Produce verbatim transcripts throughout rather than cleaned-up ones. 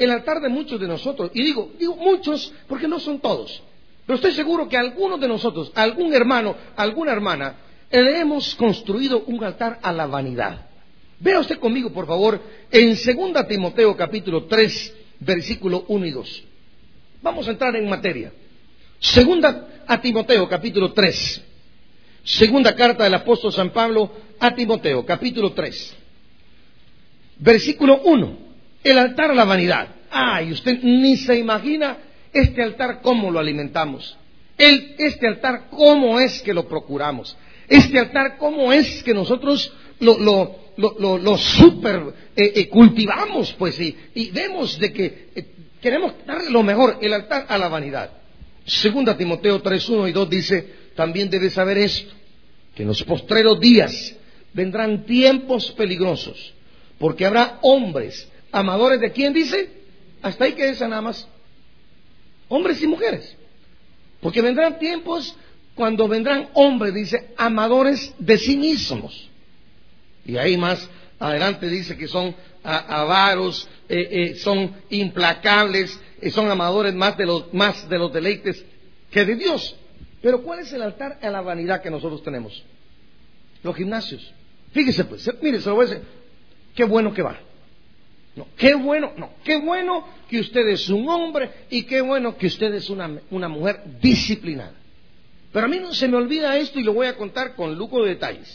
el altar de muchos de nosotros, y digo, digo muchos porque no son todos, pero estoy seguro que algunos de nosotros, algún hermano, alguna hermana, le hemos construido un altar a la vanidad. Vea usted conmigo, por favor, en segunda Timoteo capítulo tres, versículo uno y dos. Vamos a entrar en materia. Segunda a Timoteo capítulo tres. Segunda carta del apóstol San Pablo a Timoteo capítulo tres. Versículo uno. El altar a la vanidad. Ay, usted ni se imagina este altar cómo lo alimentamos. El, este altar cómo es que lo procuramos. Este altar cómo es que nosotros lo, lo, lo, lo, lo super eh, eh, cultivamos, pues, y, y vemos de que eh, queremos darle lo mejor, el altar a la vanidad. Segunda Timoteo tres, uno y dos dice, también debes saber esto, que en los postreros días vendrán tiempos peligrosos, porque habrá hombres amadores de quién dice, hasta ahí quédense nada más, hombres y mujeres, porque vendrán tiempos cuando vendrán hombres, dice, amadores de sí mismos, y ahí más adelante dice que son avaros, eh, eh, son implacables, eh, son amadores más de los más de los deleites que de Dios. Pero ¿cuál es el altar a la vanidad que nosotros tenemos? Los gimnasios. Fíjese pues, mire, se lo voy a decir, qué bueno que va. No, qué bueno, no, qué bueno que usted es un hombre y qué bueno que usted es una, una mujer disciplinada. Pero a mí no se me olvida esto y lo voy a contar con lujo de detalles.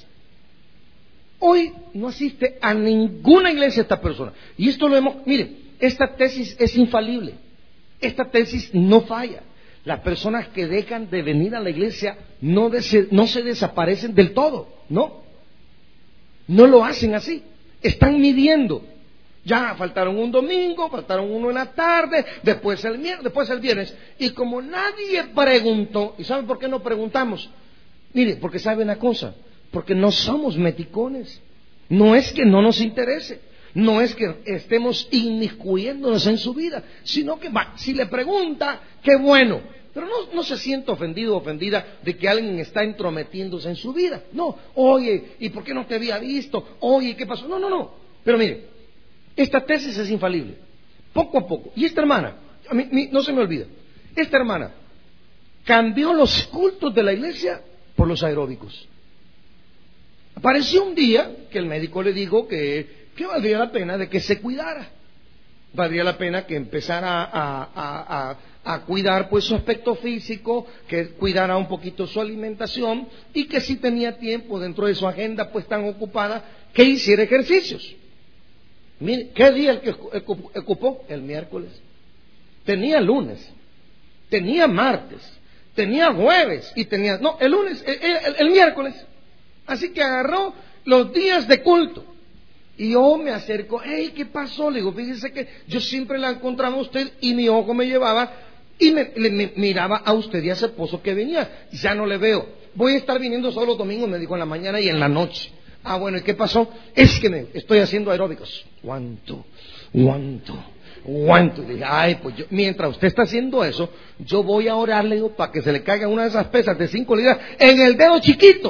Hoy no asiste a ninguna iglesia esta persona. Y esto lo hemos, mire, esta tesis es infalible. Esta tesis no falla. Las personas que dejan de venir a la iglesia no, des, no se desaparecen del todo, ¿no? No lo hacen así. Están midiendo. Ya faltaron un domingo, faltaron uno en la tarde, después el miércoles, después el viernes. Y como nadie preguntó, ¿y saben por qué no preguntamos? Mire, porque sabe una cosa, porque no somos meticones. No es que no nos interese, no es que estemos inmiscuyéndonos en su vida, sino que va, si le pregunta, qué bueno. Pero no, no se siente ofendido o ofendida de que alguien está entrometiéndose en su vida. No, oye, ¿y por qué no te había visto? Oye, ¿qué pasó? No, no, no. Pero mire, esta tesis es infalible, poco a poco. Y esta hermana, a mí, mí, no se me olvida, esta hermana cambió los cultos de la iglesia por los aeróbicos. Apareció un día que el médico le dijo que, que valdría la pena de que se cuidara, valdría la pena que empezara a, a, a, a cuidar pues su aspecto físico, que cuidara un poquito su alimentación y que si tenía tiempo dentro de su agenda pues tan ocupada, que hiciera ejercicios. Mire, ¿qué día el que ocupó? El miércoles. Tenía lunes, tenía martes, tenía jueves y tenía... No, el lunes, el, el, el miércoles. Así que agarró los días de culto. Y yo me acerco, hey, ¿qué pasó? Le digo, fíjese que yo siempre la encontraba a usted y mi ojo me llevaba y me, le, me miraba a usted y a su esposo que venía. Ya no le veo. Voy a estar viniendo solo los domingos, me dijo, en la mañana y en la noche. Ah, bueno, ¿y qué pasó? Es que me estoy haciendo aeróbicos. ¿Cuánto? ¿Cuánto? ¿Cuánto? Y dije, ay, pues yo, mientras usted está haciendo eso, yo voy a orarle, digo, para que se le caiga una de esas pesas de cinco libras en el dedo chiquito.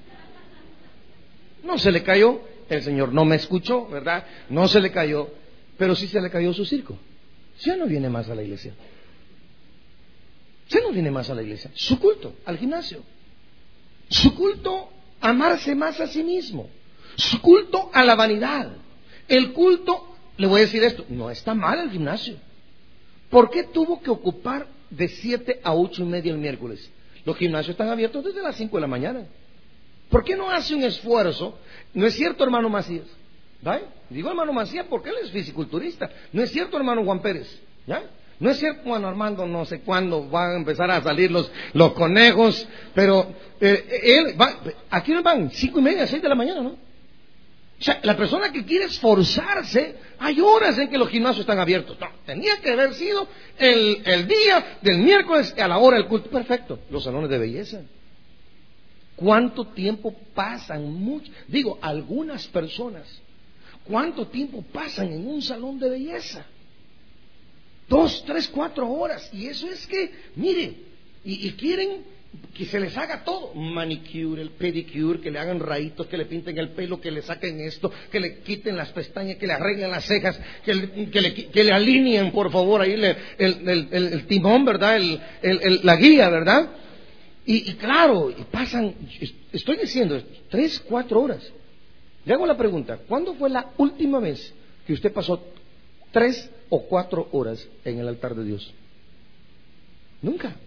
No se le cayó, el Señor no me escuchó, ¿verdad? No se le cayó, pero sí se le cayó su circo. Ya no viene más a la iglesia. Ya no viene más a la iglesia. Su culto, al gimnasio. Su culto, amarse más a sí mismo. Su culto a la vanidad. El culto, le voy a decir esto, no está mal el gimnasio. ¿Por qué tuvo que ocupar de siete a ocho y media el miércoles? Los gimnasios están abiertos desde las cinco de la mañana. ¿Por qué no hace un esfuerzo? ¿No es cierto, hermano Macías? ¿Vale? Digo hermano Macías porque él es fisiculturista. ¿No es cierto, hermano Juan Pérez? ¿Ya? No es cierto, Juan Armando, no sé cuándo van a empezar a salir los, los conejos, pero eh, él va, aquí no van cinco y media, seis de la mañana, ¿no? O sea, la persona que quiere esforzarse, hay horas en que los gimnasios están abiertos. No, tenía que haber sido el, el día del miércoles a la hora del culto. Perfecto, los salones de belleza. ¿Cuánto tiempo pasan? Mucho, digo, algunas personas, ¿cuánto tiempo pasan en un salón de belleza? Dos, tres, cuatro horas. Y eso es que, mire, y, y quieren que se les haga todo, manicure, el pedicure, que le hagan rayitos, que le pinten el pelo, que le saquen esto, que le quiten las pestañas, que le arreglen las cejas, que le, que le, que le alineen, por favor, ahí le, el, el, el, el timón, ¿verdad? El, el, el, la guía, ¿verdad? Y, y claro, y pasan, estoy diciendo, tres, cuatro horas. Le hago la pregunta, ¿cuándo fue la última vez que usted pasó tres o cuatro horas en el altar de Dios? Nunca.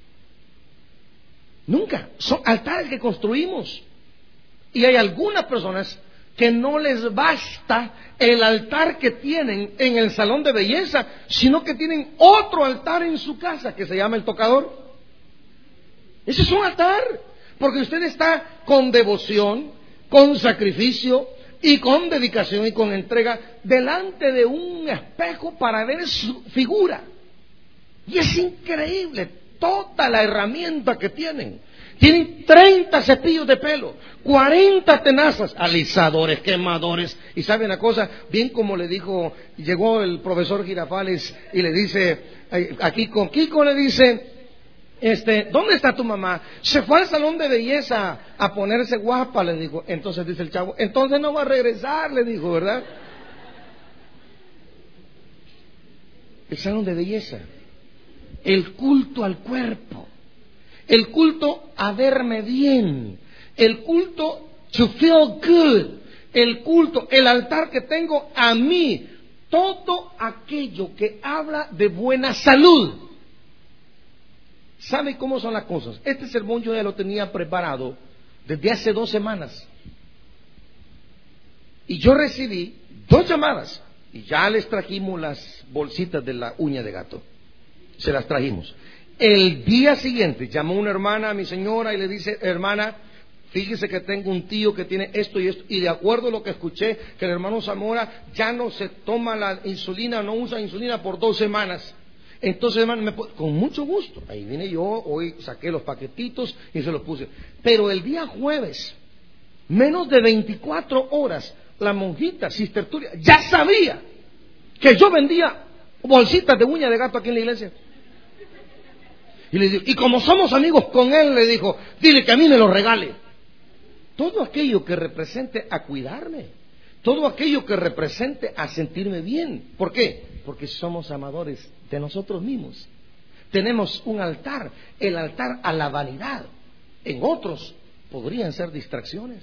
Nunca. Son altares que construimos. Y hay algunas personas que no les basta el altar que tienen en el salón de belleza, sino que tienen otro altar en su casa que se llama el tocador. Ese es un altar, porque usted está con devoción, con sacrificio y con dedicación y con entrega delante de un espejo para ver su figura. Y es increíble toda la herramienta que tienen. Tienen treinta cepillos de pelo, cuarenta tenazas, alisadores, quemadores. Y sabe una cosa, bien como le dijo, llegó el profesor Girafales y le dice, aquí con Kiko le dice, este, ¿dónde está tu mamá? Se fue al salón de belleza a ponerse guapa, le dijo. Entonces dice el chavo, entonces no va a regresar, le dijo, ¿verdad? El salón de belleza, el culto al cuerpo, el culto a verme bien, el culto to feel good, el culto, el altar que tengo a mí, todo aquello que habla de buena salud. ¿Sabe cómo son las cosas? Este sermón yo ya lo tenía preparado desde hace dos semanas. Y yo recibí dos llamadas y ya les trajimos las bolsitas de la uña de gato. Se las trajimos. El día siguiente llamó una hermana a mi señora y le dice, hermana, fíjese que tengo un tío que tiene esto y esto, y de acuerdo a lo que escuché, que el hermano Zamora ya no se toma la insulina, no usa insulina por dos semanas. Entonces, hermano, me, con mucho gusto, ahí vine yo, hoy saqué los paquetitos y se los puse. Pero el día jueves, menos de veinticuatro horas, la monjita Sister Turia ya sabía que yo vendía bolsitas de uña de gato aquí en la iglesia. Y le digo, y como somos amigos con él, le dijo, dile que a mí me lo regale. Todo aquello que represente a cuidarme, todo aquello que represente a sentirme bien. ¿Por qué? Porque somos amadores de nosotros mismos. Tenemos un altar, el altar a la vanidad. En otros podrían ser distracciones,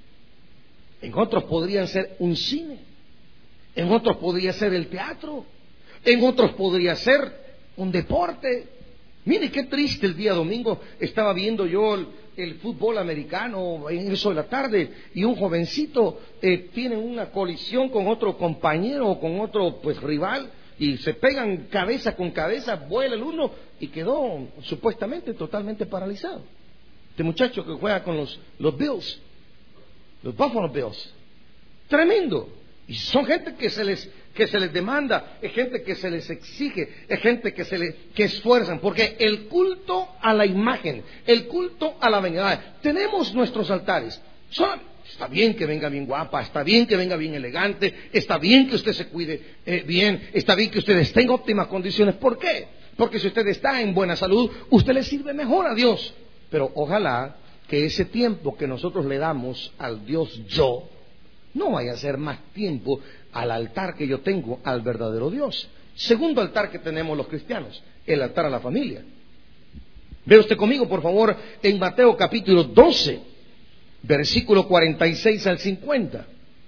en otros podrían ser un cine, en otros podría ser el teatro, en otros podría ser un deporte. Mire qué triste, el día domingo estaba viendo yo el, el fútbol americano en eso de la tarde y un jovencito eh, tiene una colisión con otro compañero o con otro pues rival y se pegan cabeza con cabeza, vuela el uno y quedó supuestamente totalmente paralizado. Este muchacho que juega con los, los Bills, los Buffalo Bills, tremendo. Y son gente que se les que se les demanda, es gente que se les exige, es gente que se les que esfuerzan, porque el culto a la imagen, el culto a la vanidad, tenemos nuestros altares. Son, está bien que venga bien guapa, está bien que venga bien elegante, está bien que usted se cuide eh, bien, está bien que usted esté en óptimas condiciones. ¿Por qué? Porque si usted está en buena salud, usted le sirve mejor a Dios. Pero ojalá que ese tiempo que nosotros le damos al Dios yo no vaya a ser más tiempo al altar que yo tengo al verdadero Dios. Segundo altar que tenemos los cristianos, el altar a la familia. Ve usted conmigo, por favor, en Mateo capítulo doce, versículo cuarenta y seis al cincuenta.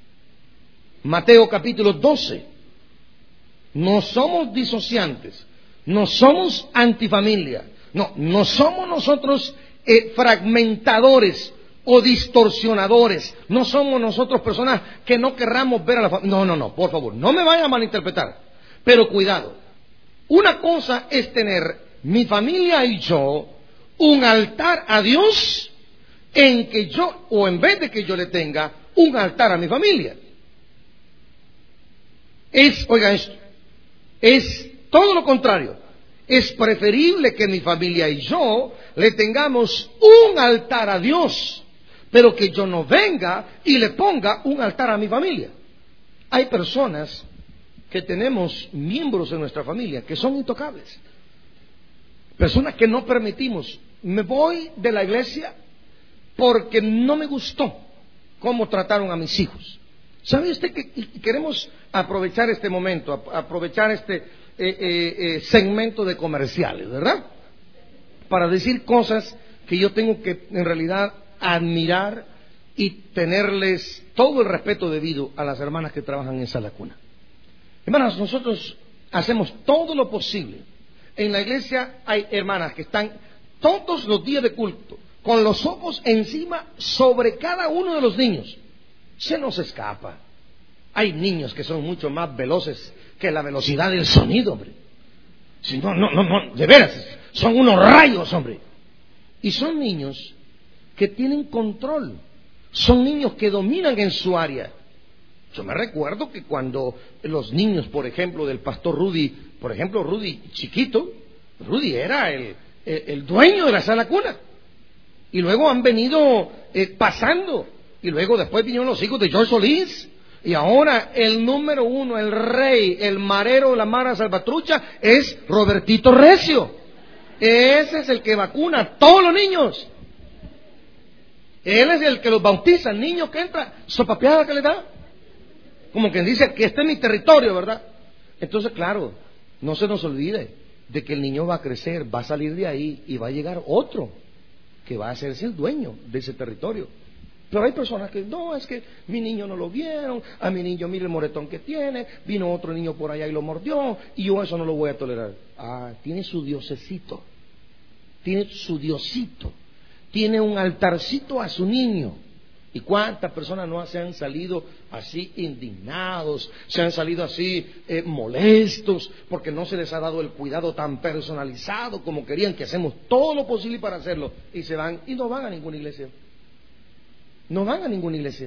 Mateo capítulo doce. No somos disociantes, no somos antifamilia, no, no somos nosotros eh, fragmentadores o distorsionadores. No somos nosotros personas que no querramos ver a la familia. No, no, no, por favor, no me vayan a malinterpretar. Pero cuidado, una cosa es tener mi familia y yo un altar a Dios en que yo, o en vez de que yo le tenga un altar a mi familia. Es, oiga esto, es todo lo contrario. Es preferible que mi familia y yo le tengamos un altar a Dios, pero que yo no venga y le ponga un altar a mi familia. Hay personas que tenemos miembros en nuestra familia que son intocables, personas que no permitimos me voy de la iglesia porque no me gustó cómo trataron a mis hijos. ¿Sabe usted que queremos aprovechar este momento, aprovechar este eh, eh, eh, segmento de comerciales, ¿verdad? Para decir cosas que yo tengo que en realidad admirar y tenerles todo el respeto debido a las hermanas que trabajan en Sala Cuna. Hermanas, nosotros hacemos todo lo posible. En la iglesia hay hermanas que están todos los días de culto con los ojos encima sobre cada uno de los niños. Se nos escapa. Hay niños que son mucho más veloces que la velocidad del sonido, hombre. Si no, no, no, no, de veras, son unos rayos, hombre. Y son niños que tienen control. Son niños que dominan en su área. Yo me recuerdo que cuando los niños, por ejemplo, del pastor Rudy, por ejemplo, Rudy chiquito, Rudy era el, el, el dueño de la Sala Cuna. Y luego han venido eh, pasando. Y luego después vinieron los hijos de George Solís. Y ahora el número uno, el rey, el marero de la Mara Salvatrucha es Robertito Recio. Ese es el que vacuna a todos los niños. Él es el que los bautiza, el niño que entra, sopapeada que le da. Como quien dice que este es mi territorio, ¿verdad? Entonces, claro, no se nos olvide de que el niño va a crecer, va a salir de ahí y va a llegar otro que va a hacerse el dueño de ese territorio. Pero hay personas que, no, es que mi niño no lo vieron, a mi niño mire el moretón que tiene, vino otro niño por allá y lo mordió, y yo eso no lo voy a tolerar. Ah, tiene su diosecito, tiene su diosito, tiene un altarcito a su niño. ¿Y cuántas personas no se han salido así indignados, se han salido así eh, molestos, porque no se les ha dado el cuidado tan personalizado como querían, que hacemos todo lo posible para hacerlo, y se van y no van a ninguna iglesia? No van a ninguna iglesia.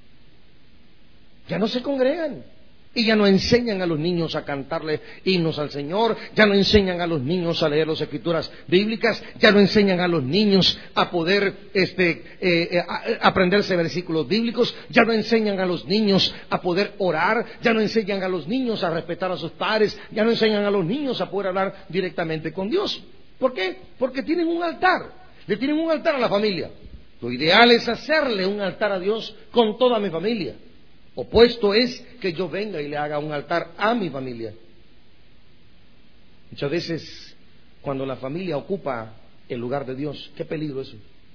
Ya no se congregan. Y ya no enseñan a los niños a cantarle himnos al Señor, ya no enseñan a los niños a leer las escrituras bíblicas, ya no enseñan a los niños a poder este, eh, a, a aprenderse versículos bíblicos, ya no enseñan a los niños a poder orar, ya no enseñan a los niños a respetar a sus padres, ya no enseñan a los niños a poder hablar directamente con Dios. ¿Por qué? Porque tienen un altar, le tienen un altar a la familia. Lo ideal es hacerle un altar a Dios con toda mi familia. Opuesto es que yo venga y le haga un altar a mi familia. Muchas veces, cuando la familia ocupa el lugar de Dios, qué peligro eso.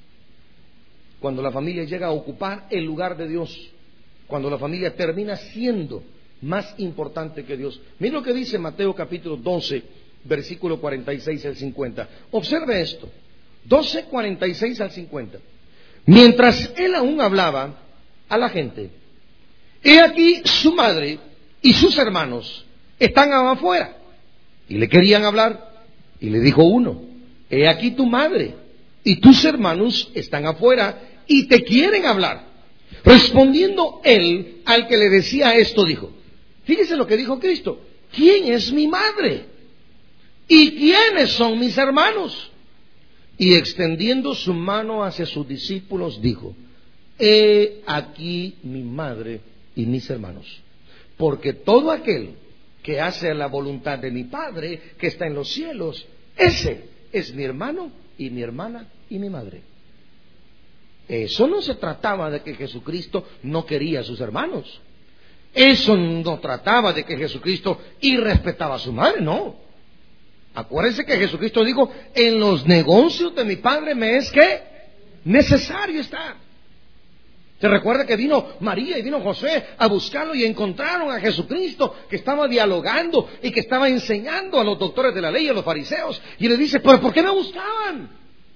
Cuando la familia llega a ocupar el lugar de Dios, cuando la familia termina siendo más importante que Dios. Mira lo que dice Mateo capítulo doce, versículo cuarenta y seis al cincuenta. Observe esto, doce, cuarenta y seis al cincuenta. Mientras él aún hablaba a la gente, he aquí su madre y sus hermanos están afuera y le querían hablar, y le dijo uno: he aquí tu madre y tus hermanos están afuera y te quieren hablar. Respondiendo él al que le decía esto, dijo: fíjese lo que dijo Cristo, ¿quién es mi madre? ¿Y quiénes son mis hermanos? Y extendiendo su mano hacia sus discípulos, dijo: he aquí mi madre y mis hermanos, porque todo aquel que hace la voluntad de mi Padre que está en los cielos, ese es mi hermano y mi hermana y mi madre. Eso no se trataba de que Jesucristo no quería a sus hermanos, eso no trataba de que Jesucristo irrespetaba a su madre, no. Acuérdense que Jesucristo dijo: en los negocios de mi Padre me es que necesario estar. Se recuerda que vino María y vino José a buscarlo y encontraron a Jesucristo que estaba dialogando y que estaba enseñando a los doctores de la ley, a los fariseos, y le dice: ¿pero por qué me buscaban?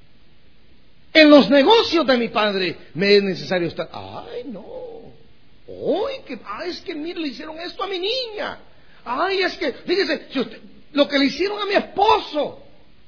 En los negocios de mi Padre me es necesario estar. Ay, no. Ay, que, ay, es que mire, le hicieron esto a mi niña. Ay, es que, fíjese, si usted, lo que le hicieron a mi esposo.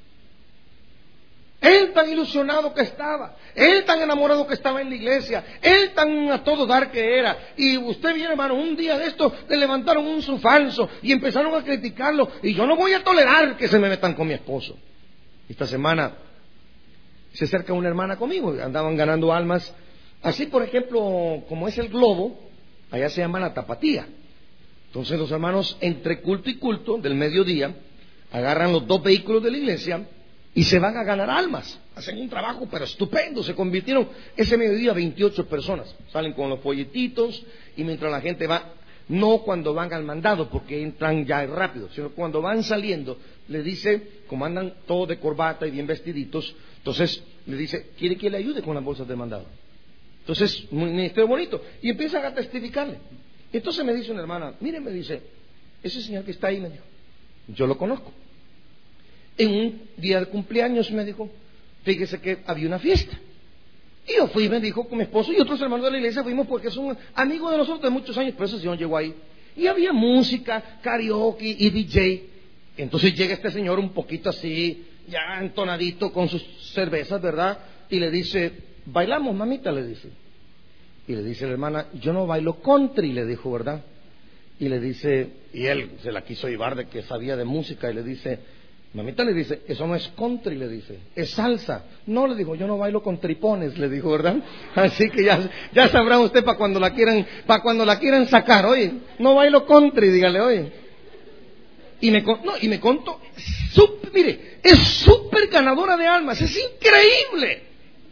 Él tan ilusionado que estaba, él tan enamorado que estaba en la iglesia, él tan a todo dar que era. Y usted viene, hermano, un día de esto le levantaron un su falso y empezaron a criticarlo. Y yo no voy a tolerar que se me metan con mi esposo. Esta semana se acerca una hermana conmigo, andaban ganando almas. Así, por ejemplo, como es el globo, allá se llama la tapatía. Entonces los hermanos, entre culto y culto del mediodía, agarran los dos vehículos de la iglesia y se van a ganar almas. Hacen un trabajo pero estupendo. Se convirtieron ese mediodía veintiocho personas. Salen con los folletitos y mientras la gente va, no cuando van al mandado porque entran ya rápido, sino cuando van saliendo, le dice, como andan todos de corbata y bien vestiditos, entonces le dice, ¿quiere que le ayude con las bolsas de mandado? Entonces, un ministerio bonito. Y empiezan a testificarle. Entonces me dice una hermana, mire, me dice, ese señor que está ahí, me dijo, yo lo conozco. En un día de cumpleaños, me dijo, fíjese que había una fiesta. Y yo fui, me dijo, con mi esposo y otros hermanos de la iglesia, fuimos porque son amigos de nosotros de muchos años, pero ese señor llegó ahí. Y había música, karaoke y D J. Entonces llega este señor un poquito así, ya entonadito con sus cervezas, ¿verdad? Y le dice, bailamos, mamita, le dice. Y le dice la hermana, yo no bailo country, le dijo, ¿verdad? Y le dice, y él se la quiso llevar de que sabía de música, y le dice, mamita, le dice, eso no es country, le dice, es salsa. No, le dijo, yo no bailo con tripones, le dijo, ¿verdad? Así que ya, ya sabrá usted para cuando la quieran, para cuando la quieran sacar, oye, no bailo country, dígale, oye. Y me, no, y me contó, super, mire, es súper ganadora de almas, es increíble.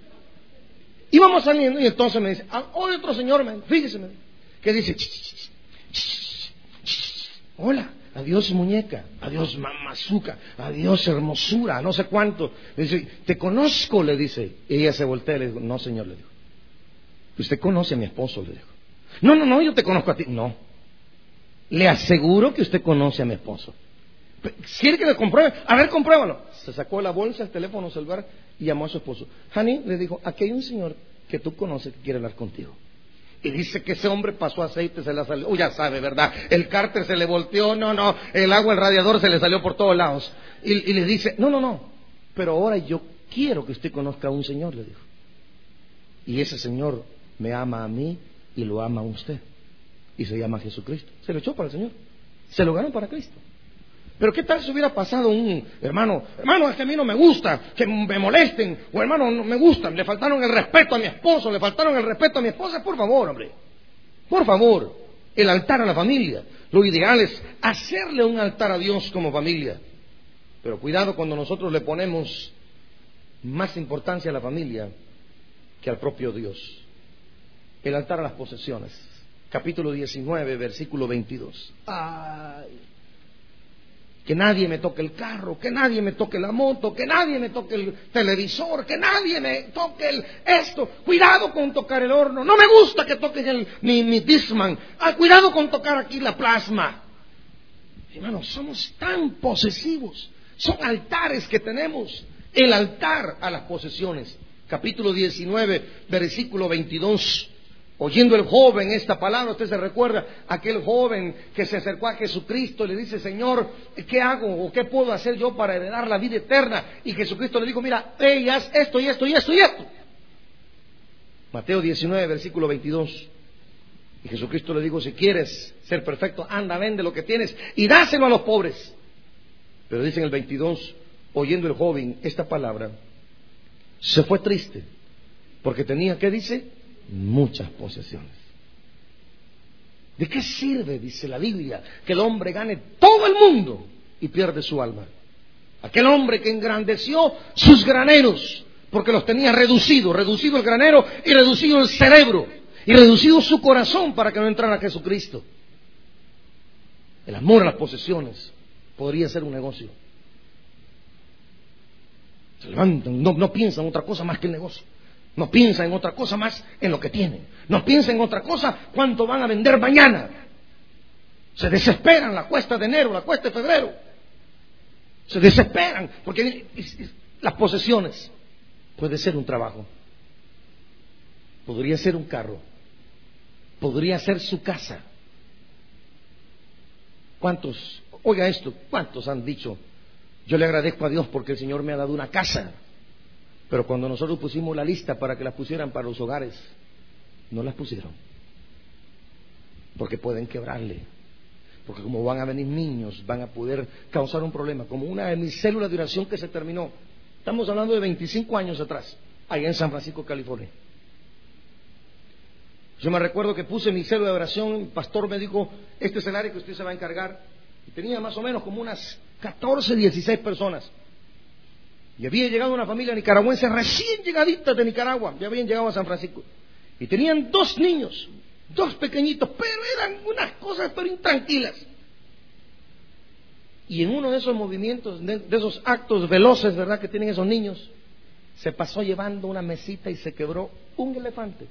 Íbamos saliendo y entonces me dice, ah, oye, otro señor, me, fíjese, me, que dice, ch, ch, ch, ch, hola, adiós muñeca, adiós mamazuca, adiós hermosura, no sé cuánto. Le dice, te conozco, le dice. Y ella se voltea y le dijo, no señor, le dijo, usted conoce a mi esposo, le dijo. No, no, no, yo te conozco a ti. No, le aseguro que usted conoce a mi esposo. ¿Quiere que le compruebe? A ver, compruébalo. Se sacó la bolsa, el teléfono celular y llamó a su esposo. Honey, le dijo, aquí hay un señor que tú conoces que quiere hablar contigo. Y dice que ese hombre pasó aceite, se le salió, oh, ya sabe, ¿verdad? El cárter se le volteó, no, no, el agua, el radiador se le salió por todos lados. Y, y le dice, no, no, no, pero ahora yo quiero que usted conozca a un señor, le dijo. Y ese señor me ama a mí y lo ama a usted. Y se llama Jesucristo. Se lo echó para el Señor. Se lo ganó para Cristo. Pero ¿qué tal si hubiera pasado un hermano, hermano, es que a mí no me gusta que me molesten, o hermano, no me gustan, le faltaron el respeto a mi esposo, le faltaron el respeto a mi esposa? Por favor, hombre, por favor, el altar a la familia. Lo ideal es hacerle un altar a Dios como familia. Pero cuidado cuando nosotros le ponemos más importancia a la familia que al propio Dios. El altar a las posesiones. Capítulo diecinueve, versículo veintidós. Ay. Que nadie me toque el carro, que nadie me toque la moto, que nadie me toque el televisor, que nadie me toque el esto. Cuidado con tocar el horno. No me gusta que toquen el, mi, mi Discman. Ah, cuidado con tocar aquí la plasma. Hermanos, somos tan posesivos. Son altares que tenemos. El altar a las posesiones. Capítulo diecinueve, versículo veintidós. Oyendo el joven esta palabra, usted se recuerda, aquel joven que se acercó a Jesucristo y le dice, Señor, ¿qué hago o qué puedo hacer yo para heredar la vida eterna? Y Jesucristo le dijo, mira, ella haz esto y esto y esto y esto. Mateo diecinueve, versículo veintidós. Y Jesucristo le dijo, si quieres ser perfecto, anda, vende lo que tienes y dáselo a los pobres. Pero dice en el veintidós, oyendo el joven esta palabra, se fue triste, porque tenía, ¿qué dice? Muchas posesiones. ¿De qué sirve, dice la Biblia, que el hombre gane todo el mundo y pierde su alma? Aquel hombre que engrandeció sus graneros, porque los tenía reducido, reducido el granero y reducido el cerebro, y reducido su corazón para que no entrara a Jesucristo. El amor a las posesiones podría ser un negocio. Se levantan, no, no piensan otra cosa más que el negocio. No piensa en otra cosa más en lo que tienen. No piensa en otra cosa cuánto van a vender mañana. Se desesperan la cuesta de enero, la cuesta de febrero. Se desesperan porque las posesiones puede ser un trabajo, podría ser un carro, podría ser su casa. ¿Cuántos, oiga esto, cuántos han dicho, yo le agradezco a Dios porque el Señor me ha dado una casa? Pero cuando nosotros pusimos la lista para que las pusieran para los hogares, no las pusieron. Porque pueden quebrarle. Porque como van a venir niños, van a poder causar un problema. Como una de mis células de oración que se terminó. Estamos hablando de veinticinco años atrás, allá en San Francisco, California. Yo me recuerdo que puse mi célula de oración, el pastor me dijo, este es el área que usted se va a encargar. Y tenía más o menos como unas catorce, dieciséis personas. Y había llegado una familia nicaragüense recién llegadita de Nicaragua, ya habían llegado a San Francisco. Y tenían dos niños, dos pequeñitos, pero eran unas cosas pero intranquilas. Y en uno de esos movimientos, de, de esos actos veloces, ¿verdad?, que tienen esos niños, se pasó llevando una mesita y se quebró un elefante.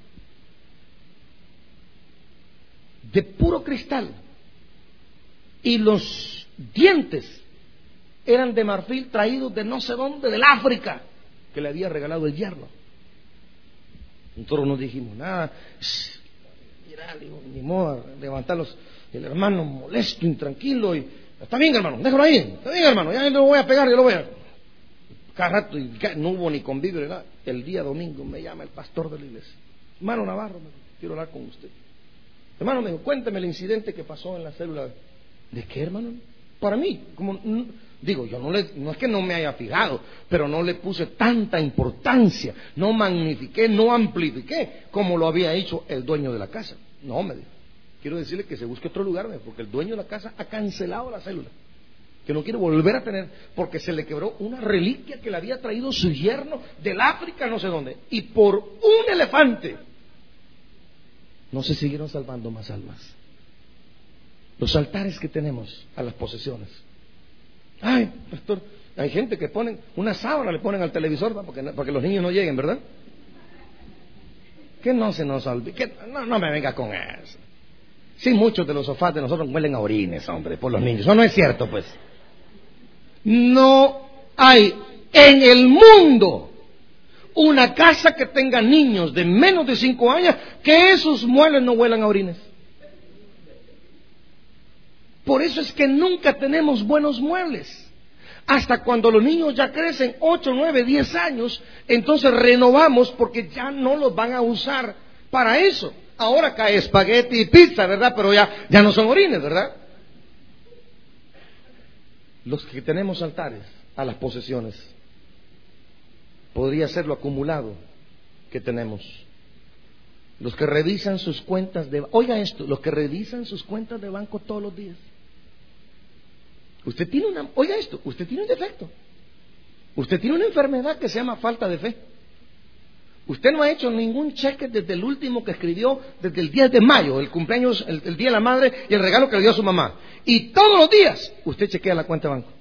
De puro cristal. Y los dientes eran de marfil traídos de no sé dónde, del África, que le había regalado el yerno. Nosotros no dijimos nada. Mira, digo, ni modo, levantarlos. El hermano molesto, intranquilo, y está bien, hermano, déjalo ahí, está bien, hermano, ya lo voy a pegar, yo lo voy a... Cada rato, y no hubo ni convivio, ¿verdad? El día domingo me llama el pastor de la iglesia. Hermano Navarro, me dijo, quiero hablar con usted. Hermano, me dijo, cuénteme el incidente que pasó en la célula. ¿De qué, hermano? Para mí, como... Digo, yo no, le, no es que no me haya fijado, pero no le puse tanta importancia, no magnifiqué, no amplifiqué como lo había hecho el dueño de la casa. No, me dijo, quiero decirle que se busque otro lugar, porque el dueño de la casa ha cancelado la célula, que no quiere volver a tener, porque se le quebró una reliquia que le había traído su yerno del África, no sé dónde, y por un elefante no se siguieron salvando más almas. Los altares que tenemos a las posesiones. Ay, pastor, hay gente que ponen una sábana, le ponen al televisor para que, para que los niños no lleguen, ¿verdad? Que no se nos olvide, que no, no me venga con eso. Sí, muchos de los sofás de nosotros huelen a orines, hombre, por los niños. Eso no es cierto, pues. No hay en el mundo una casa que tenga niños de menos de cinco años que esos muebles no huelan a orines. Por eso es que nunca tenemos buenos muebles. Hasta cuando los niños ya crecen ocho, nueve, diez años, entonces renovamos porque ya no los van a usar para eso. Ahora cae espagueti y pizza, ¿verdad? Pero ya, ya no son orines, ¿verdad? Los que tenemos altares a las posesiones, podría ser lo acumulado que tenemos. Los que revisan sus cuentas de... Oiga esto, los que revisan sus cuentas de banco todos los días. Usted tiene una... Oiga esto, usted tiene un defecto. Usted tiene una enfermedad que se llama falta de fe. Usted no ha hecho ningún cheque desde el último que escribió, desde el diez de mayo, el cumpleaños, el, el día de la madre y el regalo que le dio a su mamá. Y todos los días usted chequea la cuenta de banco.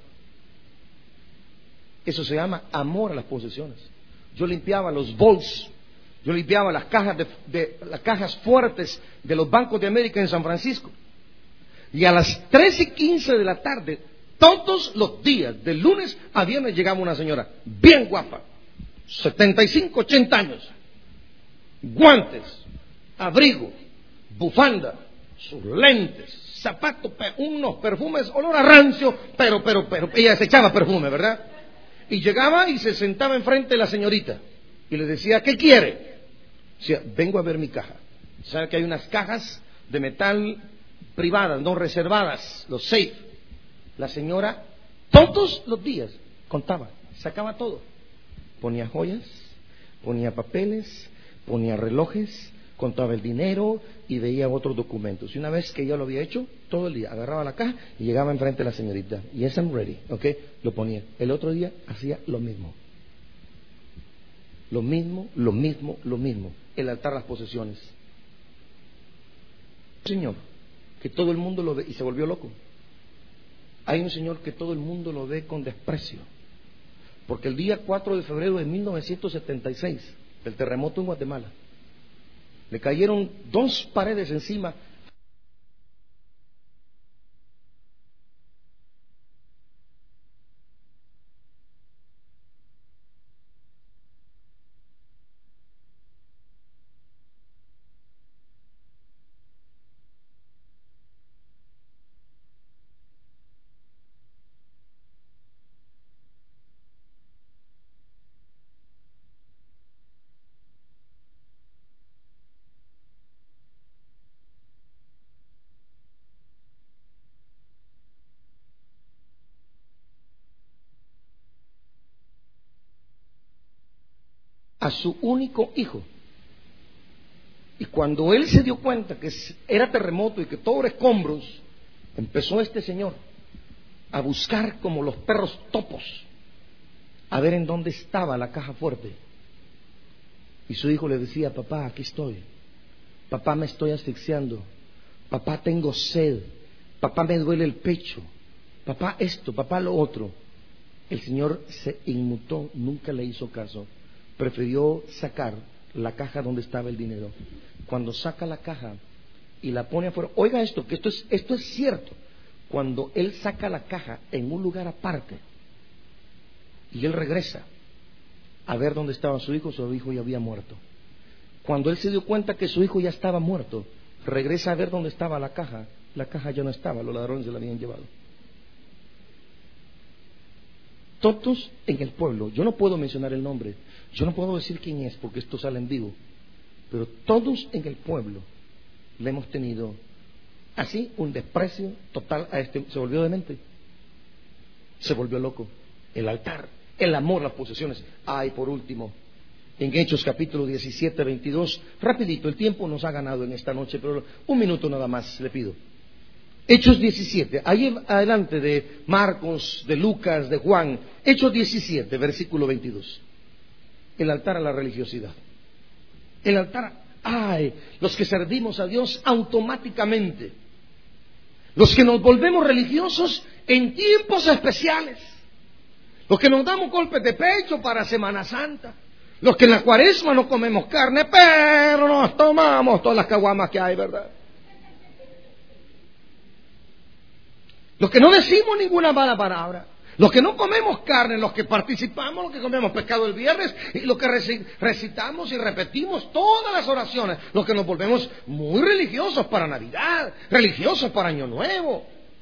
Eso se llama amor a las posesiones. Yo limpiaba los vaults, yo limpiaba las cajas, de, de, las cajas fuertes de los bancos de América en San Francisco. Y a las tres y quince de la tarde, todos los días, de lunes a viernes, llegaba una señora bien guapa, setenta y cinco, ochenta años, guantes, abrigo, bufanda, sus lentes, zapatos, unos perfumes, olor a rancio, pero, pero, pero, ella se echaba perfume, ¿verdad? Y llegaba y se sentaba enfrente de la señorita y le decía, ¿qué quiere? Decía, vengo a ver mi caja. ¿Sabe que hay unas cajas de metal privadas, no reservadas, los safe? La señora todos los días contaba, sacaba todo. Ponía joyas, ponía papeles, ponía relojes, contaba el dinero y veía otros documentos. Y una vez que ya lo había hecho, todo el día agarraba la caja y llegaba enfrente de la señorita. Yes, I'm ready, ¿ok? Lo ponía. El otro día hacía lo mismo. Lo mismo, lo mismo, lo mismo. El altar, las posesiones. Señor, que todo el mundo lo ve, y se volvió loco. Hay un señor que todo el mundo lo ve con desprecio. Porque el día cuatro de febrero de mil novecientos setenta y seis, del terremoto en Guatemala, le cayeron dos paredes encima. A su único hijo. Y cuando él se dio cuenta que era terremoto y que todo era escombros, empezó este señor a buscar como los perros topos a ver en dónde estaba la caja fuerte. Y su hijo le decía: papá, aquí estoy. Papá, me estoy asfixiando. Papá, tengo sed. Papá, me duele el pecho. Papá, esto, papá, lo otro. El señor se inmutó, nunca le hizo caso. Prefirió sacar la caja donde estaba el dinero. Cuando saca la caja y la pone afuera, oiga esto, que esto es, esto es cierto. Cuando él saca la caja en un lugar aparte y él regresa a ver dónde estaba su hijo, su hijo ya había muerto. Cuando él se dio cuenta que su hijo ya estaba muerto, regresa a ver dónde estaba la caja. La caja ya no estaba, los ladrones se la habían llevado. Todos en el pueblo, yo no puedo mencionar el nombre, yo no puedo decir quién es porque esto sale en vivo, pero todos en el pueblo le hemos tenido así un desprecio total a este. Se volvió demente, se volvió loco. El altar, el amor, las posesiones. Ay, por último, en Hechos capítulo diecisiete, veintidós, rapidito, el tiempo nos ha ganado en esta noche, pero un minuto nada más le pido. Hechos diecisiete, ahí adelante de Marcos, de Lucas, de Juan. Hechos diecisiete, versículo veintidós. El altar a la religiosidad. El altar, ay, los que servimos a Dios automáticamente. Los que nos volvemos religiosos en tiempos especiales. Los que nos damos golpes de pecho para Semana Santa. Los que en la cuaresma no comemos carne, pero nos tomamos todas las caguamas que hay, ¿verdad? Los que no decimos ninguna mala palabra, los que no comemos carne, los que participamos, los que comemos pescado el viernes, y los que recitamos y repetimos todas las oraciones, los que nos volvemos muy religiosos para Navidad, religiosos para Año Nuevo.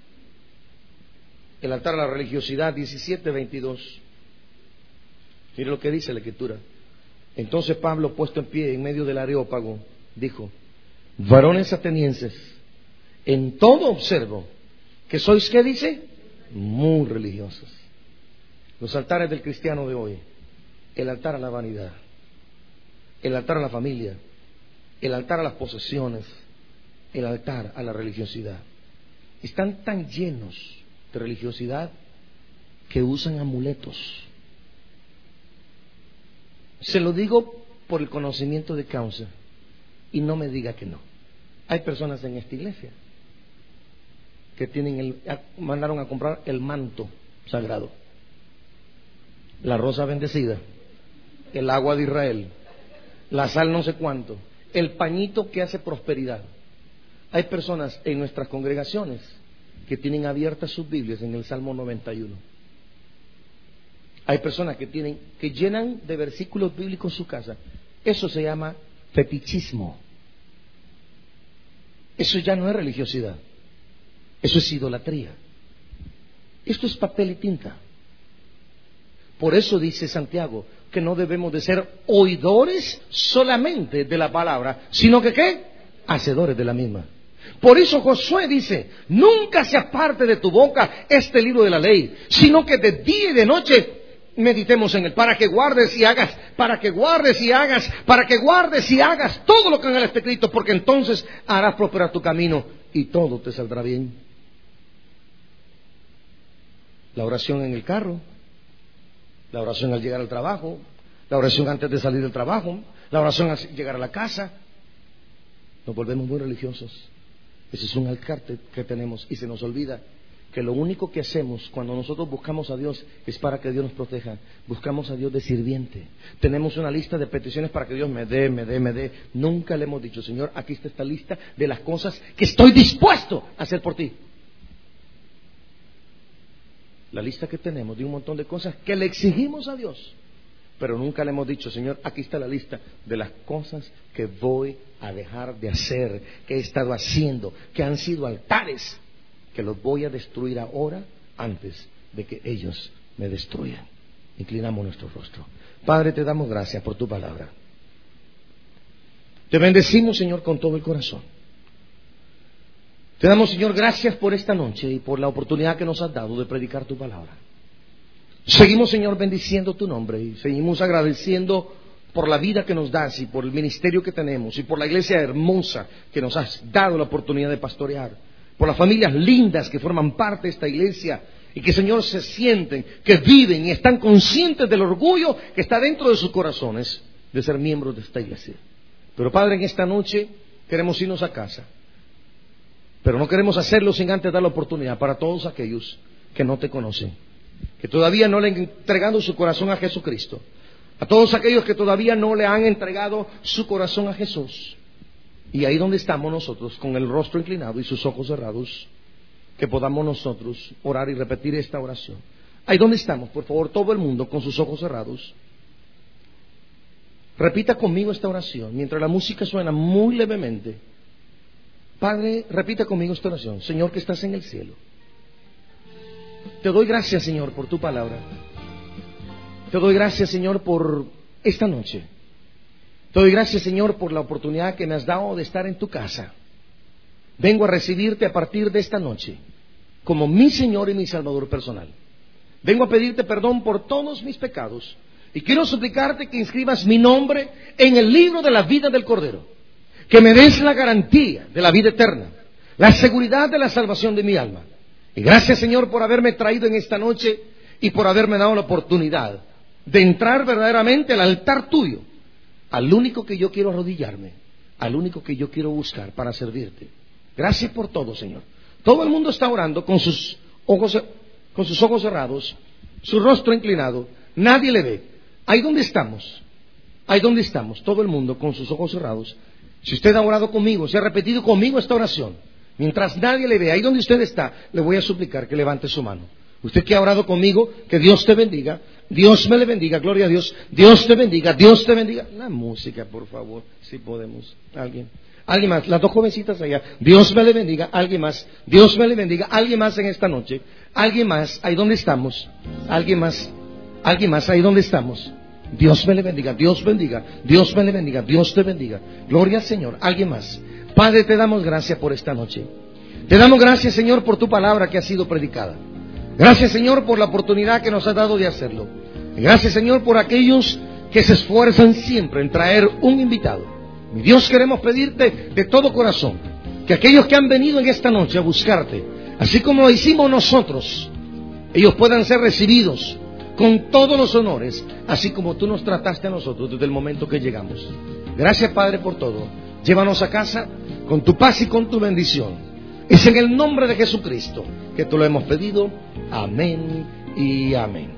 El altar a la religiosidad, diecisiete veintidós. Mire lo que dice la Escritura. Entonces Pablo, puesto en pie en medio del Areópago, dijo: varones atenienses, en todo observo que sois, ¿qué dice? Muy religiosos. Los altares del cristiano de hoy: el altar a la vanidad, el altar a la familia, el altar a las posesiones, el altar a la religiosidad. Están tan llenos de religiosidad que usan amuletos. Se lo digo por el conocimiento de causa, y no me diga que no. Hay personas en esta iglesia que tienen el, mandaron a comprar el manto sagrado, la rosa bendecida, el agua de Israel, la sal no sé cuánto, el pañito que hace prosperidad. Hay personas en nuestras congregaciones que tienen abiertas sus Biblias en el Salmo noventa y uno. Hay personas que tienen, que llenan de versículos bíblicos su casa. Eso se llama fetichismo. Eso ya no es religiosidad. Eso es idolatría. Esto es papel y tinta. Por eso dice Santiago que no debemos de ser oidores solamente de la palabra, sino que ¿qué? Hacedores de la misma. Por eso Josué dice: nunca se aparte de tu boca este libro de la ley, sino que de día y de noche meditemos en él, para que guardes y hagas, para que guardes y hagas, para que guardes y hagas todo lo que en él está escrito, porque entonces harás prosperar tu camino y todo te saldrá bien. La oración en el carro, la oración al llegar al trabajo, la oración antes de salir del trabajo, la oración al llegar a la casa. Nos volvemos muy religiosos. Ese es un altar que tenemos y se nos olvida que lo único que hacemos cuando nosotros buscamos a Dios es para que Dios nos proteja. Buscamos a Dios de sirviente. Tenemos una lista de peticiones para que Dios me dé, me dé, me dé. Nunca le hemos dicho: Señor, aquí está esta lista de las cosas que estoy dispuesto a hacer por ti. La lista que tenemos de un montón de cosas que le exigimos a Dios, pero nunca le hemos dicho: Señor, aquí está la lista de las cosas que voy a dejar de hacer, que he estado haciendo, que han sido altares, que los voy a destruir ahora antes de que ellos me destruyan. Inclinamos nuestro rostro. Padre, te damos gracias por tu palabra. Te bendecimos, Señor, con todo el corazón. Te damos, Señor, gracias por esta noche y por la oportunidad que nos has dado de predicar tu palabra. Seguimos, Señor, bendiciendo tu nombre y seguimos agradeciendo por la vida que nos das y por el ministerio que tenemos y por la iglesia hermosa que nos has dado la oportunidad de pastorear, por las familias lindas que forman parte de esta iglesia y que, Señor, se sienten, que viven y están conscientes del orgullo que está dentro de sus corazones de ser miembros de esta iglesia. Pero, Padre, en esta noche queremos irnos a casa, pero no queremos hacerlo sin antes dar la oportunidad para todos aquellos que no te conocen, que todavía no le han entregado su corazón a Jesucristo, a todos aquellos que todavía no le han entregado su corazón a Jesús. Y ahí donde estamos nosotros, con el rostro inclinado y sus ojos cerrados, que podamos nosotros orar y repetir esta oración. Ahí donde estamos, por favor, todo el mundo con sus ojos cerrados, repita conmigo esta oración mientras la música suena muy levemente. Padre, repita conmigo esta oración. Señor que estás en el cielo, te doy gracias, Señor, por tu palabra. Te doy gracias, Señor, por esta noche. Te doy gracias, Señor, por la oportunidad que me has dado de estar en tu casa. Vengo a recibirte a partir de esta noche como mi Señor y mi Salvador personal. Vengo a pedirte perdón por todos mis pecados y quiero suplicarte que inscribas mi nombre en el libro de la vida del Cordero, que me des la garantía de la vida eterna, la seguridad de la salvación de mi alma. Y gracias, Señor, por haberme traído en esta noche y por haberme dado la oportunidad de entrar verdaderamente al altar tuyo, al único que yo quiero arrodillarme, al único que yo quiero buscar para servirte. Gracias por todo, Señor. Todo el mundo está orando con sus ojos, con sus ojos cerrados, su rostro inclinado. Nadie le ve. Ahí donde estamos, ahí donde estamos, todo el mundo con sus ojos cerrados. Si usted ha orado conmigo, si ha repetido conmigo esta oración, mientras nadie le ve, ahí donde usted está, le voy a suplicar que levante su mano. Usted que ha orado conmigo, que Dios te bendiga, Dios me le bendiga, gloria a Dios, Dios te bendiga, Dios te bendiga. La música, por favor, si podemos. Alguien, alguien más, las dos jovencitas allá, Dios me le bendiga, alguien más, Dios me le bendiga, alguien más en esta noche, alguien más, ahí donde estamos, alguien más, alguien más, ahí donde estamos. Dios me le bendiga, Dios bendiga, Dios me le bendiga, Dios te bendiga. Gloria al Señor, alguien más. Padre, te damos gracias por esta noche. Te damos gracias, Señor, por tu palabra que ha sido predicada. Gracias, Señor, por la oportunidad que nos has dado de hacerlo. Gracias, Señor, por aquellos que se esfuerzan siempre en traer un invitado. Mi Dios, queremos pedirte de todo corazón que aquellos que han venido en esta noche a buscarte, así como lo hicimos nosotros, ellos puedan ser recibidos con todos los honores, así como tú nos trataste a nosotros desde el momento que llegamos. Gracias, Padre, por todo. Llévanos a casa con tu paz y con tu bendición. Es en el nombre de Jesucristo que te lo hemos pedido. Amén y amén.